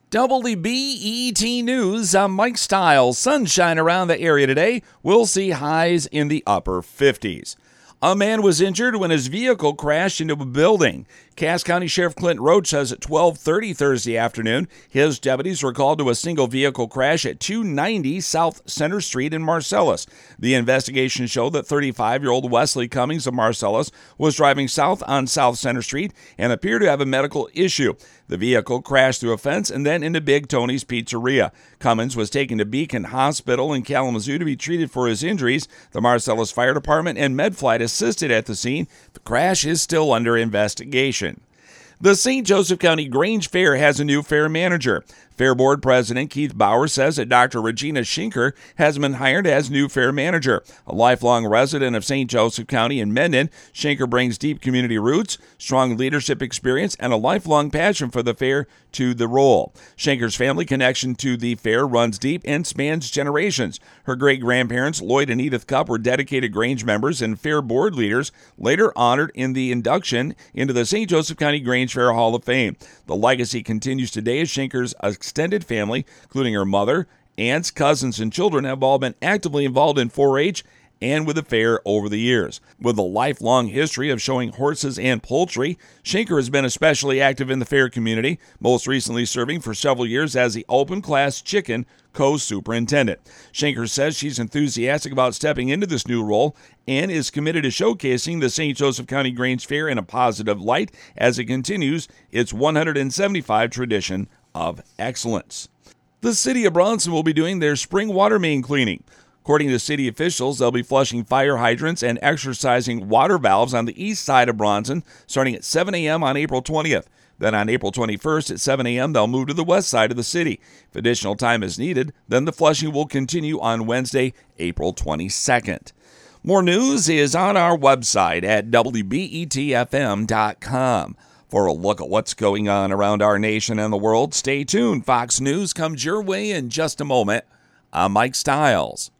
WBET News, I'm Mike Stiles. Sunshine around the area today. We'll see highs in the upper 50s. A man was injured when his vehicle crashed into a building. Cass County Sheriff Clint Roach says at 12:30 Thursday afternoon, his deputies were called to a single vehicle crash at 290 South Center Street in Marcellus. The investigation showed that 35-year-old Wesley Cummings of Marcellus was driving south on South Center Street and appeared to have a medical issue. The vehicle crashed through a fence and then into Big Tony's Pizzeria. Cummins was taken to Beacon Hospital in Kalamazoo to be treated for his injuries. The Marcellus Fire Department and MedFlight assisted at the scene. The crash is still under investigation. The St. Joseph County Grange Fair has a new fair manager. Fair Board President Keith Bauer says that Dr. Regina Schinker has been hired as new fair manager. A lifelong resident of St. Joseph County in Mendon, Schinker brings deep community roots, strong leadership experience, and a lifelong passion for the fair to the role. Schinker's family connection to the fair runs deep and spans generations. Her great-grandparents, Lloyd and Edith Cupp, were dedicated Grange members and Fair Board leaders, later honored in the induction into the St. Joseph County Grange Fair Hall of Fame. The legacy continues today as Schinker's extended family, including her mother, aunts, cousins, and children, have all been actively involved in 4-H and with the fair over the years. With a lifelong history of showing horses and poultry, Schinker has been especially active in the fair community, most recently serving for several years as the open-class chicken co-superintendent. Schinker says she's enthusiastic about stepping into this new role and is committed to showcasing the St. Joseph County Grange Fair in a positive light as it continues its 175 tradition of excellence. The city of Bronson will be doing their spring water main cleaning. According to city officials, they'll be flushing fire hydrants and exercising water valves on the east side of Bronson starting at 7 a.m. on April 20th. Then on April 21st at 7 a.m., they'll move to the west side of the city. If additional time is needed, then the flushing will continue on Wednesday, April 22nd. More news is on our website at WBETFM.com. For a look at what's going on around our nation and the world, stay tuned. Fox News comes your way in just a moment. I'm Mike Stiles.